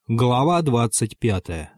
Глава 25.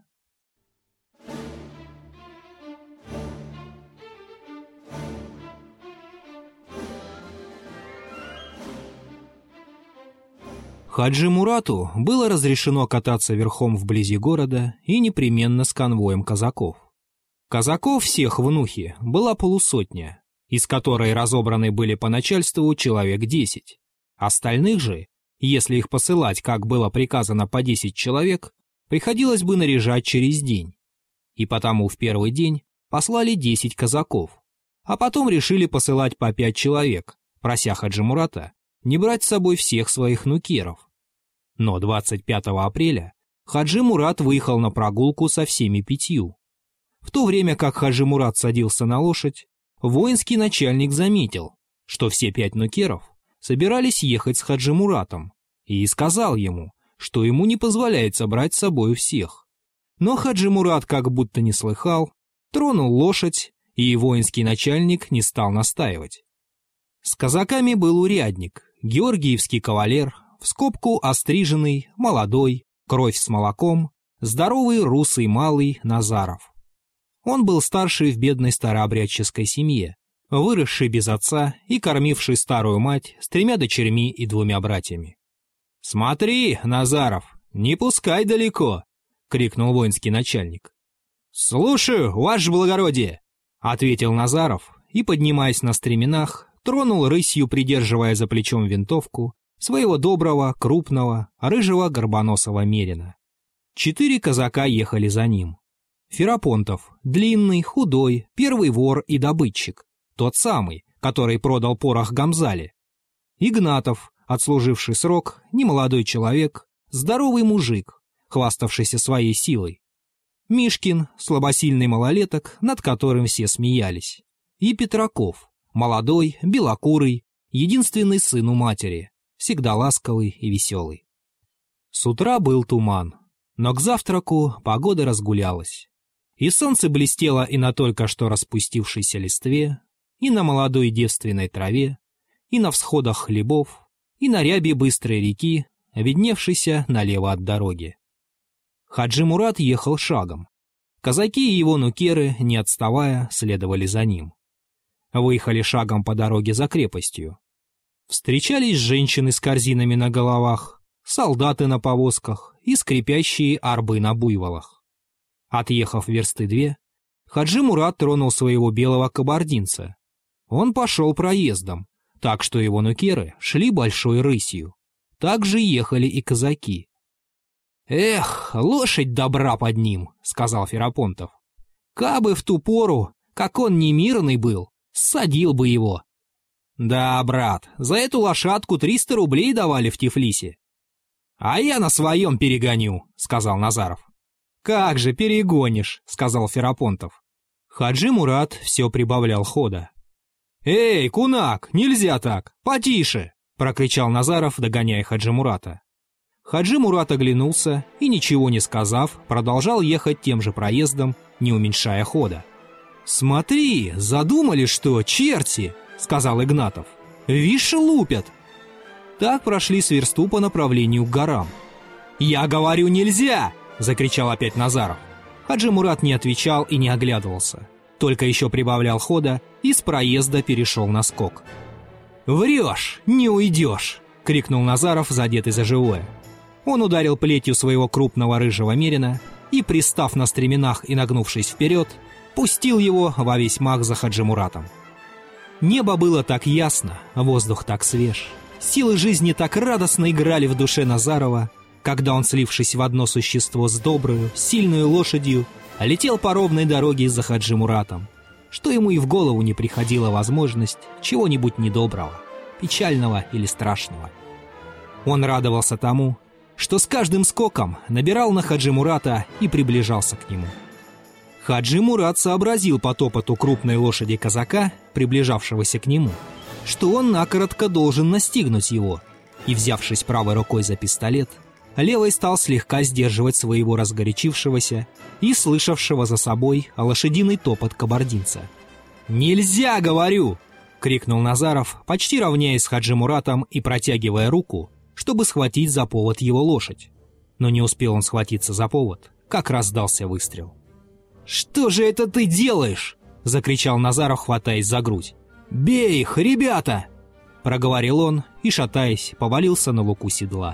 Хаджи Мурату было разрешено кататься верхом вблизи города и непременно с конвоем казаков. Казаков всех в Нухе была полусотня, из которой разобраны были по начальству человек 10. Остальных же, если их посылать, как было приказано, по 10 человек, приходилось бы наряжать через день. И потому в первый день послали 10 казаков, а потом решили посылать по 5 человек, прося Хаджи Мурата не брать с собой всех своих нукеров. Но 25 апреля Хаджи Мурат выехал на прогулку со всеми 5. В то время как Хаджи Мурат садился на лошадь, воинский начальник заметил, что все 5 нукеров собирались ехать с Хаджи Муратом, и сказал ему, что ему не позволяется брать с собой всех. Но Хаджи Мурат как будто не слыхал, тронул лошадь, и воинский начальник не стал настаивать. С казаками был урядник, георгиевский кавалер, в скобку остриженный, молодой, кровь с молоком, здоровый русый малый Назаров. Он был старший в бедной старообрядческой семье, выросший без отца и кормивший старую мать с 3 дочерьми и 2 братьями. «Смотри, Назаров, не пускай далеко!» — крикнул воинский начальник. «Слушаю, ваше благородие!» — ответил Назаров и, поднимаясь на стременах, тронул рысью, придерживая за плечом винтовку, своего доброго, крупного, рыжего горбоносого мерина. 4 казака ехали за ним. Ферапонтов, длинный, худой, первый вор и добытчик, тот самый, который продал порох Гамзале. Игнатов, отслуживший срок, немолодой человек, здоровый мужик, хваставшийся своей силой. Мишкин, слабосильный малолеток, над которым все смеялись. И Петраков, молодой, белокурый, единственный сын у матери, всегда ласковый и веселый. С утра был туман, но к завтраку погода разгулялась. И солнце блестело и на только что распустившейся листве, и на молодой девственной траве, и на всходах хлебов, и на ряби быстрой реки, видневшейся налево от дороги. Хаджи Мурат ехал шагом. Казаки и его нукеры, не отставая, следовали за ним. Выехали шагом по дороге за крепостью. Встречались женщины с корзинами на головах, солдаты на повозках и скрипящие арбы на буйволах. Отъехав версты 2, Хаджи Мурат тронул своего белого кабардинца. Он пошел проездом, так что его нукеры шли большой рысью. Так же ехали и казаки. «Эх, лошадь добра под ним», — сказал Ферапонтов. «Кабы в ту пору, как он немирный был, ссадил бы его». «Да, брат, за эту лошадку 300 рублей давали в Тифлисе». «А я на своем перегоню», — сказал Назаров. «Как же перегонишь», — сказал Ферапонтов. Хаджи Мурат все прибавлял хода. «Эй, кунак, нельзя так, потише!» — прокричал Назаров, догоняя Хаджи Мурата. Хаджи Мурат оглянулся и, ничего не сказав, продолжал ехать тем же проездом, не уменьшая хода. «Смотри, задумали, что, черти!» — сказал Игнатов. «Вишь, лупят!» Так прошли с версту по направлению к горам. «Я говорю, нельзя!» — закричал опять Назаров. Хаджи Мурат не отвечал и не оглядывался, только еще прибавлял хода и с проезда перешел на скок. «Врешь, не уйдешь!» — крикнул Назаров, задетый за живое. Он ударил плетью своего крупного рыжего мерина и, пристав на стременах и нагнувшись вперед, пустил его во весь мах за Хаджи Муратом. Небо было так ясно, воздух так свеж, силы жизни так радостно играли в душе Назарова, когда он, слившись в одно существо с доброю, сильной лошадью, летел по ровной дороге за Хаджи Муратом, что ему и в голову не приходила возможность чего-нибудь недоброго, печального или страшного. Он радовался тому, что с каждым скоком набирал на Хаджи Мурата и приближался к нему. Хаджи Мурат сообразил по топоту крупной лошади казака, приближавшегося к нему, что он накоротко должен настигнуть его, и, взявшись правой рукой за пистолет, левой стал слегка сдерживать своего разгорячившегося и слышавшего за собой лошадиный топот кабардинца. «Нельзя, говорю!» — крикнул Назаров, почти равняясь с Хаджи Муратом и протягивая руку, чтобы схватить за повод его лошадь. Но не успел он схватиться за повод, как раздался выстрел. «Что же это ты делаешь?» — закричал Назаров, хватаясь за грудь. «Бей их, ребята!» — проговорил он и, шатаясь, повалился на луку седла.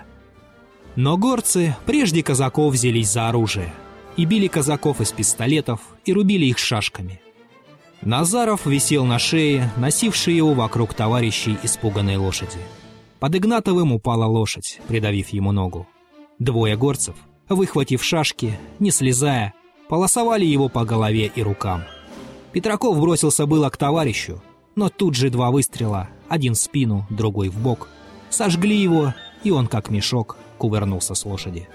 Но горцы прежде казаков взялись за оружие и били казаков из пистолетов и рубили их шашками. Назаров висел на шее, носившей его вокруг товарищей испуганной лошади. Под Игнатовым упала лошадь, придавив ему ногу. Двое горцев, выхватив шашки, не слезая, полосовали его по голове и рукам. Петраков бросился было к товарищу, но тут же два выстрела, один в спину, другой в бок, сожгли его, и он, как мешок, кувырнулся с лошади.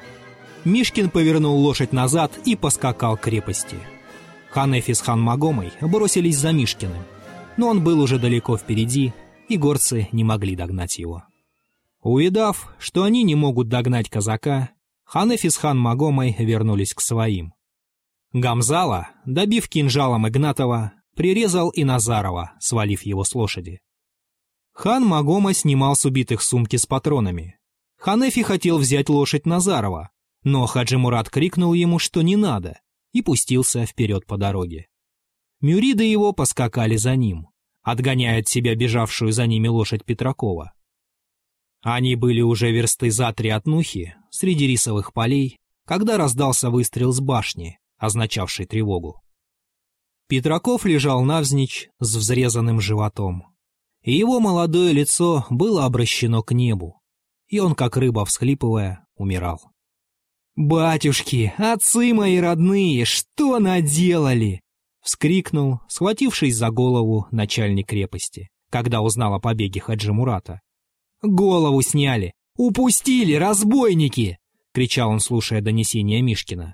Мишкин повернул лошадь назад и поскакал к крепости. Ханефи с хан Магомой бросились за Мишкиным, но он был уже далеко впереди, и горцы не могли догнать его. Увидав, что они не могут догнать казака, Ханефи с хан Магомой вернулись к своим. Гамзала, добив кинжалом Игнатова, прирезал и Назарова, свалив его с лошади. Хан Магома снимал с убитых сумки с патронами. Ханефи хотел взять лошадь Назарова, но Хаджи Мурат крикнул ему, что не надо, и пустился вперед по дороге. Мюриды его поскакали за ним, отгоняя от себя бежавшую за ними лошадь Петракова. Они были уже версты за 3 от Нухи, среди рисовых полей, когда раздался выстрел с башни, означавший тревогу. Петраков лежал навзничь с взрезанным животом, и его молодое лицо было обращено к небу, и он, как рыба всхлипывая, умирал. «Батюшки, отцы мои родные, что наделали?» — вскрикнул, схватившись за голову, начальник крепости, когда узнал о побеге Хаджи Мурата. «Голову сняли! Упустили, разбойники!» — кричал он, слушая донесения Мишкина.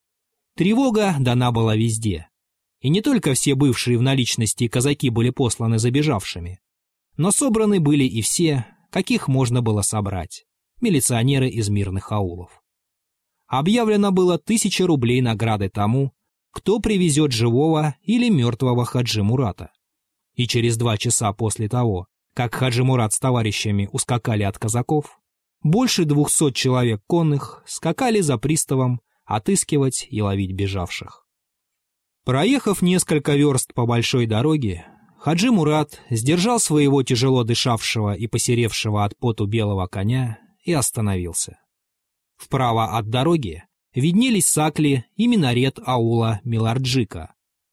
Тревога дана была везде. И не только все бывшие в наличности казаки были посланы за бежавшими, но собраны были и все, каких можно было собрать, милиционеры из мирных аулов. Объявлено было 1000 рублей награды тому, кто привезет живого или мертвого Хаджи Мурата. И через 2 часа после того, как Хаджи Мурат с товарищами ускакали от казаков, больше 200 человек конных скакали за приставом отыскивать и ловить бежавших. Проехав несколько верст по большой дороге, Хаджи Мурат сдержал своего тяжело дышавшего и посеревшего от поту белого коня и остановился. Вправо от дороги виднелись сакли и минарет аула Миларджика.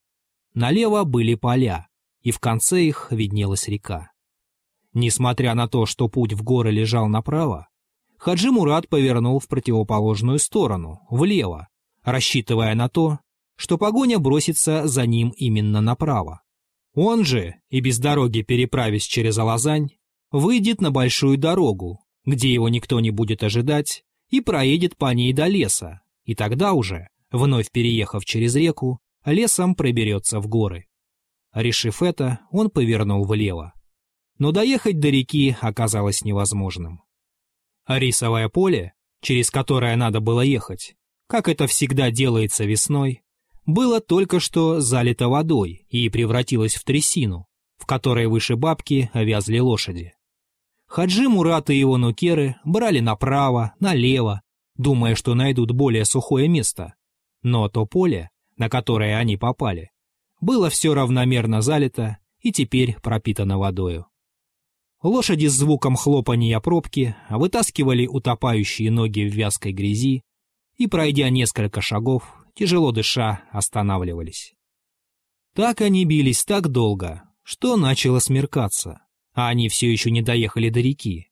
Налево были поля, и в конце их виднелась река. Несмотря на то, что путь в горы лежал направо, Хаджи Мурат повернул в противоположную сторону, влево, рассчитывая на то, что погоня бросится за ним именно направо. Он же, и без дороги переправясь через Алазань, выйдет на большую дорогу, где его никто не будет ожидать, и проедет по ней до леса, и тогда уже, вновь переехав через реку, лесом проберется в горы. Решив это, он повернул влево. Но доехать до реки оказалось невозможным. Рисовое поле, через которое надо было ехать, как это всегда делается весной, было только что залито водой и превратилось в трясину, в которой выше бабки вязли лошади. Хаджи Мурат и его нукеры брали направо, налево, думая, что найдут более сухое место. Но то поле, на которое они попали, было все равномерно залито и теперь пропитано водою. Лошади с звуком хлопанья пробки вытаскивали утопающие ноги в вязкой грязи и, пройдя несколько шагов, тяжело дыша, останавливались. Так они бились так долго, что начало смеркаться, а они все еще не доехали до реки.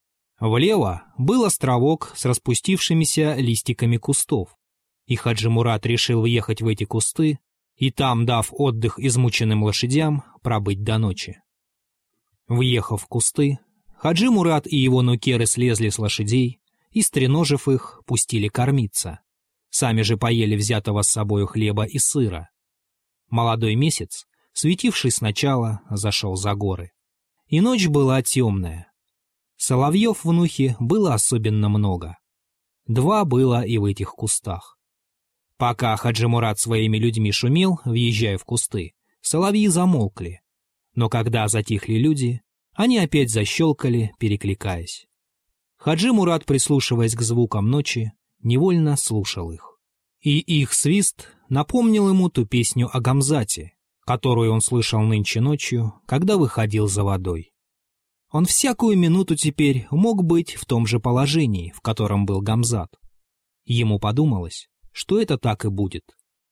Влево был островок с распустившимися листиками кустов, и Хаджи Мурат решил въехать в эти кусты и там, дав отдых измученным лошадям, пробыть до ночи. Въехав в кусты, Хаджи Мурат и его нукеры слезли с лошадей и, стреножив их, пустили кормиться. Сами же поели взятого с собою хлеба и сыра. Молодой месяц, светивший сначала, зашел за горы. И ночь была темная. Соловьев в Нухе было особенно много. 2 было и в этих кустах. Пока Хаджи Мурат своими людьми шумел, въезжая в кусты, соловьи замолкли. Но когда затихли люди, они опять защелкали, перекликаясь. Хаджи Мурат, прислушиваясь к звукам ночи, невольно слушал их. И их свист напомнил ему ту песню о Гамзате, которую он слышал нынче ночью, когда выходил за водой. Он всякую минуту теперь мог быть в том же положении, в котором был Гамзат. Ему подумалось, что это так и будет.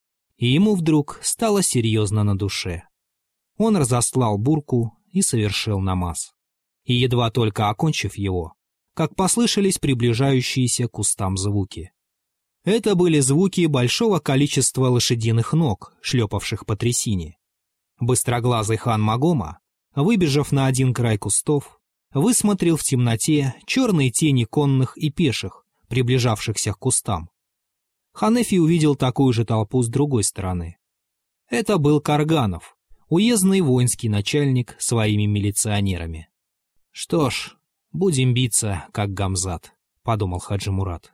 И ему вдруг стало серьезно на душе. Он разослал бурку и совершил намаз. И едва только окончив его, как послышались приближающиеся к кустам звуки. Это были звуки большого количества лошадиных ног, шлепавших по трясине. Быстроглазый хан Магома, выбежав на один край кустов, высмотрел в темноте черные тени конных и пеших, приближавшихся к кустам. Ханефи увидел такую же толпу с другой стороны. Это был Карганов, уездный воинский начальник своими милиционерами. «Что ж, будем биться, как Гамзат», — подумал Хаджи Мурат.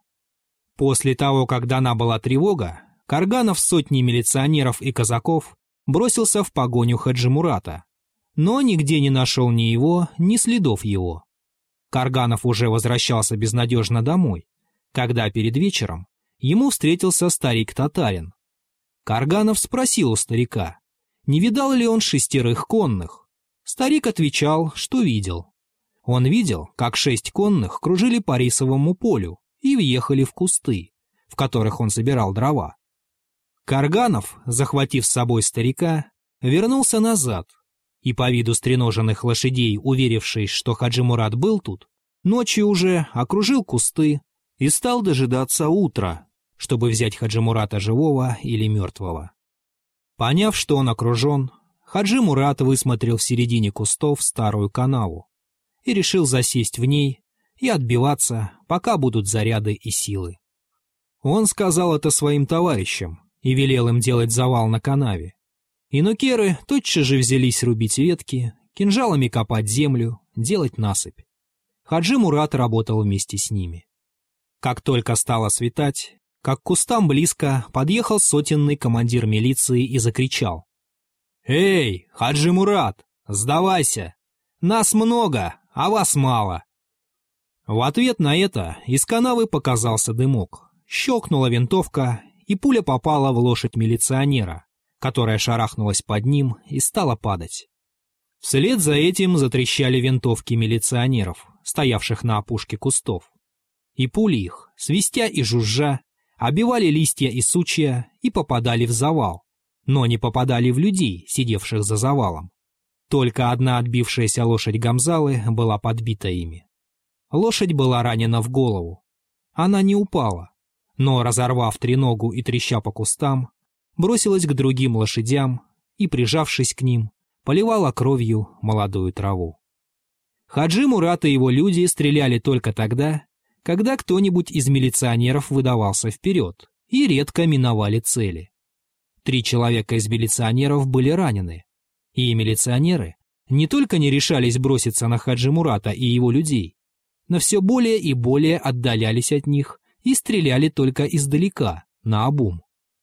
После того, как дана была тревога, Карганов с сотней милиционеров и казаков бросился в погоню Хаджи Мурата, но нигде не нашел ни его, ни следов его. Карганов уже возвращался безнадежно домой, когда перед вечером ему встретился старик-татарин. Карганов спросил у старика, не видал ли он 6 конных. Старик отвечал, что видел. Он видел, как 6 конных кружили по рисовому полю и въехали в кусты, в которых он собирал дрова. Карганов, захватив с собой старика, вернулся назад, и по виду стреноженных лошадей, уверившись, что Хаджи Мурат был тут, ночью уже окружил кусты и стал дожидаться утра, чтобы взять Хаджи Мурата живого или мертвого. Поняв, что он окружен, Хаджи Мурат высмотрел в середине кустов старую канаву и решил засесть в ней и отбиваться, пока будут заряды и силы. Он сказал это своим товарищам и велел им делать завал на канаве. И нукеры тотчас же взялись рубить ветки, кинжалами копать землю, делать насыпь. Хаджи Мурат работал вместе с ними. Как только стало светать, как к кустам близко подъехал сотенный командир милиции и закричал: «Эй, Хаджи Мурат, сдавайся! Нас много, а вас мало!» В ответ на это из канавы показался дымок, щелкнула винтовка, и пуля попала в лошадь милиционера, которая шарахнулась под ним и стала падать. Вслед за этим затрещали винтовки милиционеров, стоявших на опушке кустов. И пули их, свистя и жужжа, обивали листья и сучья и попадали в завал, но не попадали в людей, сидевших за завалом. Только одна отбившаяся лошадь Гамзалы была подбита ими. Лошадь была ранена в голову. Она не упала, но, разорвав треногу и треща по кустам, бросилась к другим лошадям и, прижавшись к ним, поливала кровью молодую траву. Хаджи Мурат и его люди стреляли только тогда, когда кто-нибудь из милиционеров выдавался вперед и редко миновали цели. 3 человека из милиционеров были ранены, и милиционеры не только не решались броситься на Хаджи Мурата и его людей, но все более и более отдалялись от них и стреляли только издалека, наобум.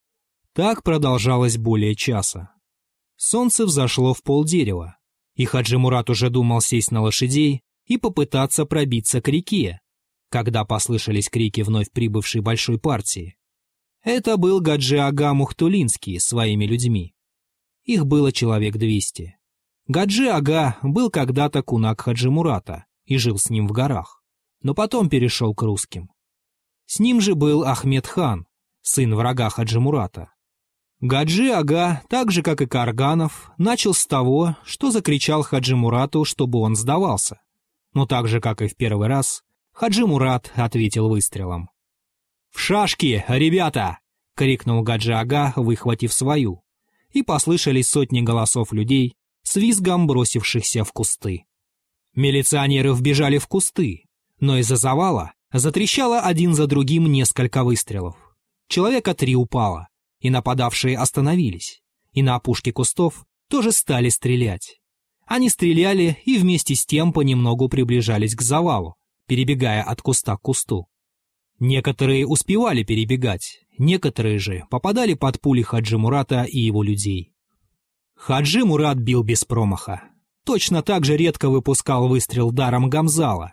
Так продолжалось более часа. Солнце взошло в полдерева, и Хаджи Мурат уже думал сесть на лошадей и попытаться пробиться к реке, когда послышались крики вновь прибывшей большой партии. Это был Гаджи-ага Мухтулинский с своими людьми. Их было человек 200. Гаджи-ага был когда-то кунак Хаджи Мурата и жил с ним в горах, но потом перешел к русским. С ним же был Ахмед хан, сын врага Хаджи Мурата. Гаджи-ага, так же как и Карганов, начал с того, что закричал Хаджи Мурату, чтобы он сдавался. Но так же, как и в первый раз, Хаджи Мурат ответил выстрелом. «В шашки, ребята!» — крикнул Гаджи-ага, выхватив свою, и послышались сотни голосов людей с визгом бросившихся в кусты. Милиционеры вбежали в кусты, но из-за завала затрещало один за другим несколько выстрелов. Человека 3 упало, и нападавшие остановились, и на опушке кустов тоже стали стрелять. Они стреляли и вместе с тем понемногу приближались к завалу, перебегая от куста к кусту. Некоторые успевали перебегать, некоторые же попадали под пули Хаджи Мурата и его людей. Хаджи Мурат бил без промаха. Точно так же редко выпускал выстрел даром Гамзала.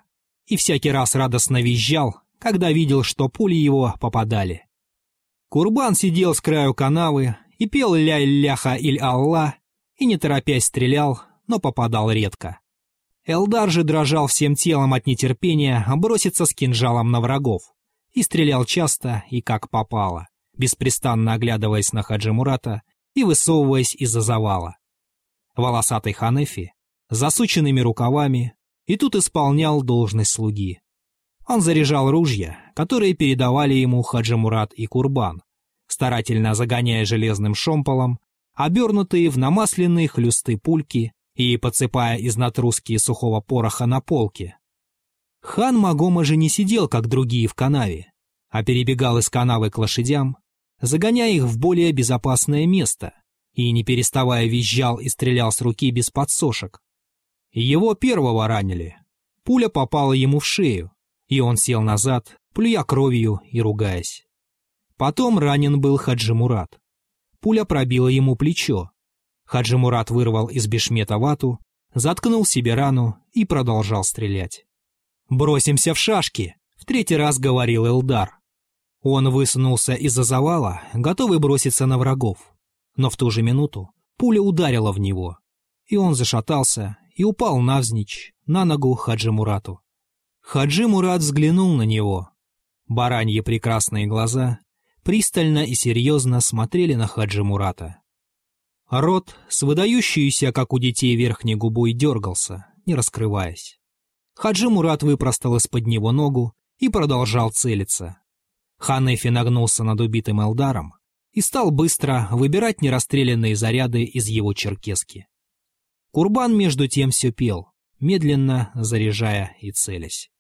и всякий раз радостно визжал, когда видел, что пули его попадали. Курбан сидел с краю канавы и пел «Ля-ляха-иль-Алла» и не торопясь стрелял, но попадал редко. Элдар же дрожал всем телом от нетерпения броситься с кинжалом на врагов и стрелял часто и как попало, беспрестанно оглядываясь на Хаджи Мурата и высовываясь из-за завала. Волосатый Ханефи, засученными рукавами, и тут исполнял должность слуги. Он заряжал ружья, которые передавали ему Хаджи Мурат и Курбан, старательно загоняя железным шомполом, обернутые в намасленные хлысты пульки и подсыпая из натруски сухого пороха на полке. Хан Магома же не сидел, как другие, в канаве, а перебегал из канавы к лошадям, загоняя их в более безопасное место, и, не переставая, визжал и стрелял с руки без подсошек. Его первого ранили. Пуля попала ему в шею, и он сел назад, плюя кровью и ругаясь. Потом ранен был Хаджи Мурат. Пуля пробила ему плечо. Хаджи Мурат вырвал из бешмета вату, заткнул себе рану и продолжал стрелять. «Бросимся в шашки!» — в третий раз говорил Элдар. Он высунулся из-за завала, готовый броситься на врагов. Но в ту же минуту пуля ударила в него, и он зашатался и упал навзничь на ногу Хаджи Мурату. Хаджи Мурат взглянул на него. Бараньи прекрасные глаза пристально и серьезно смотрели на Хаджи Мурата. Рот с выдающейся, как у детей, верхней губой дергался, не раскрываясь. Хаджи Мурат выпростал из-под него ногу и продолжал целиться. Ханефи нагнулся над убитым Элдаром и стал быстро выбирать нерастрелянные заряды из его черкески. Курбан между тем все пел, медленно заряжая и целясь.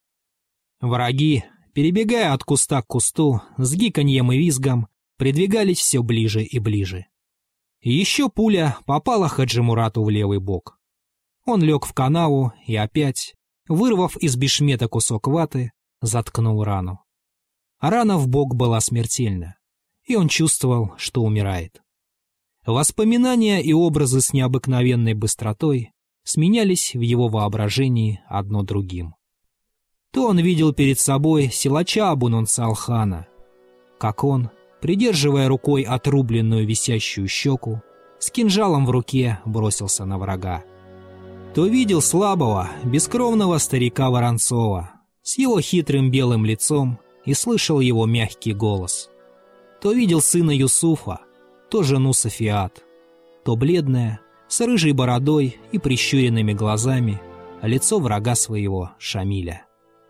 Враги, перебегая от куста к кусту, с гиканьем и визгом, придвигались все ближе и ближе. И еще пуля попала Хаджи Мурату в левый бок. Он лег в канаву и опять, вырвав из бешмета кусок ваты, заткнул рану. А рана в бок была смертельна, и он чувствовал, что умирает. Воспоминания и образы с необыкновенной быстротой сменялись в его воображении одно другим. То он видел перед собой силача Абу-Нунсал-хана, как он, придерживая рукой отрубленную висящую щеку, с кинжалом в руке бросился на врага. То видел слабого, бескровного старика Воронцова с его хитрым белым лицом и слышал его мягкий голос. То видел сына Юсуфа, то жену Софиат, то бледное, с рыжей бородой и прищуренными глазами, лицо врага своего Шамиля.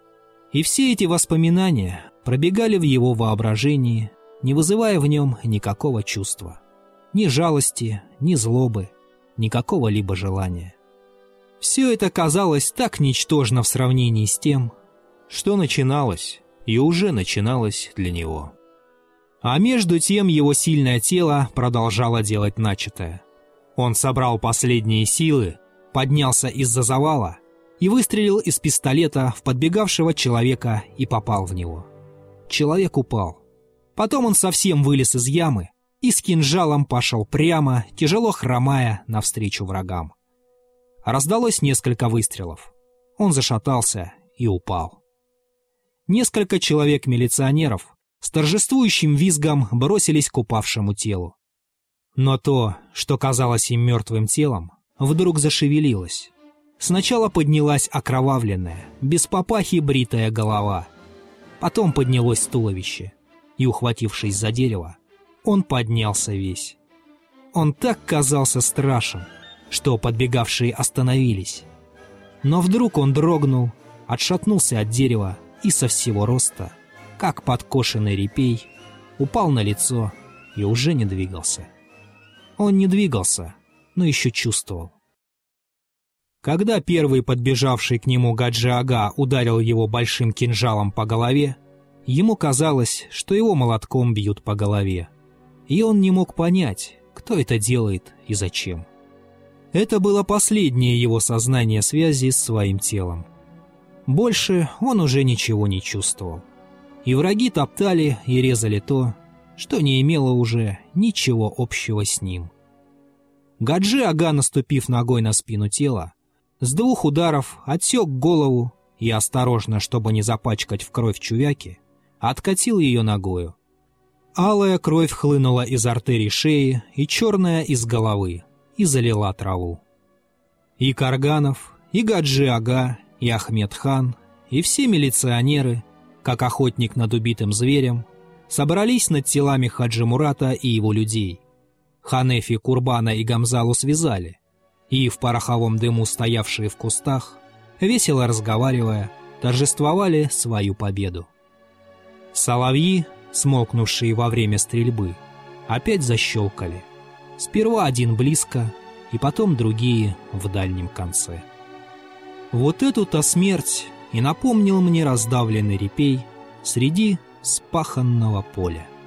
И все эти воспоминания пробегали в его воображении, не вызывая в нем никакого чувства, ни жалости, ни злобы, никакого либо желания. Все это казалось так ничтожно в сравнении с тем, что начиналось и уже начиналось для него. А между тем его сильное тело продолжало делать начатое. Он собрал последние силы, поднялся из-за завала и выстрелил из пистолета в подбегавшего человека и попал в него. Человек упал. Потом он совсем вылез из ямы и с кинжалом пошел прямо, тяжело хромая, навстречу врагам. Раздалось несколько выстрелов. Он зашатался и упал. Несколько человек-милиционеров с торжествующим визгом бросились к упавшему телу. Но то, что казалось им мертвым телом, вдруг зашевелилось. Сначала поднялась окровавленная, без папахи бритая голова. Потом поднялось туловище, и, ухватившись за дерево, он поднялся весь. Он так казался страшен, что подбегавшие остановились. Но вдруг он дрогнул, отшатнулся от дерева и со всего роста, как подкошенный репей, упал на лицо и уже не двигался. Он не двигался, но еще чувствовал. Когда первый подбежавший к нему Гаджи-ага ударил его большим кинжалом по голове, ему казалось, что его молотком бьют по голове, и он не мог понять, кто это делает и зачем. Это было последнее его сознание связи с своим телом. Больше он уже ничего не чувствовал. И враги топтали и резали то, что не имело уже ничего общего с ним. Гаджи-ага, наступив ногой на спину тела, с двух ударов отсек голову и осторожно, чтобы не запачкать в кровь чувяки, откатил ее ногою. Алая кровь хлынула из артерий шеи и черная из головы, и залила траву. И Карганов, и Гаджи-ага, и Ахмед-хан, и все милиционеры, как охотник над убитым зверем, собрались над телами Хаджи Мурата и его людей. Ханефи, Курбана и Гамзалу связали, и в пороховом дыму, стоявшие в кустах, весело разговаривая, торжествовали свою победу. Соловьи, смолкнувшие во время стрельбы, опять защелкали. Сперва один близко, и потом другие в дальнем конце. Вот эту-то смерть и напомнил мне раздавленный репей среди спаханного поля.